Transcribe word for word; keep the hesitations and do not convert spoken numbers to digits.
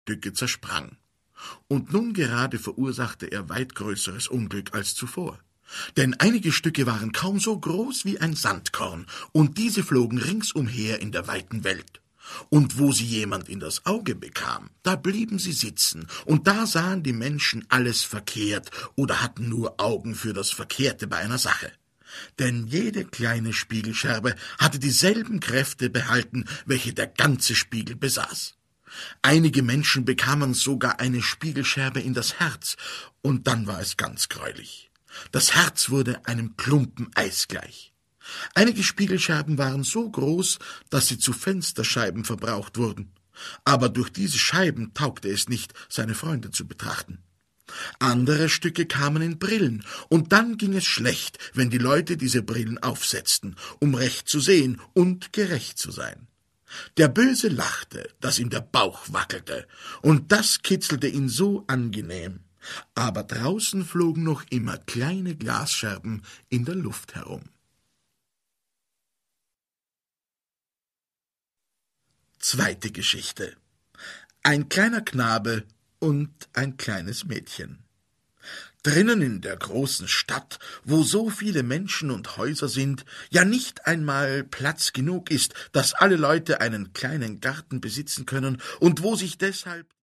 Stücke zersprang. Und nun gerade verursachte er weit größeres Unglück als zuvor. Denn einige Stücke waren kaum so groß wie ein Sandkorn, und diese flogen ringsumher in der weiten Welt. Und wo sie jemand in das Auge bekam, da blieben sie sitzen, und da sahen die Menschen alles verkehrt oder hatten nur Augen für das Verkehrte bei einer Sache. Denn jede kleine Spiegelscherbe hatte dieselben Kräfte behalten, welche der ganze Spiegel besaß. Einige Menschen bekamen sogar eine Spiegelscherbe in das Herz, und dann war es ganz greulich. Das Herz wurde einem Klumpen Eis gleich. Einige Spiegelscherben waren so groß, dass sie zu Fensterscheiben verbraucht wurden. Aber durch diese Scheiben taugte es nicht, seine Freunde zu betrachten. Andere Stücke kamen in Brillen, und dann ging es schlecht, wenn die Leute diese Brillen aufsetzten, um recht zu sehen und gerecht zu sein. Der Böse lachte, dass ihm der Bauch wackelte, und das kitzelte ihn so angenehm. Aber draußen flogen noch immer kleine Glasscherben in der Luft herum. Zweite Geschichte. Ein kleiner Knabe und ein kleines Mädchen. Drinnen in der großen Stadt, wo so viele Menschen und Häuser sind, ja nicht einmal Platz genug ist, dass alle Leute einen kleinen Garten besitzen können und wo sich deshalb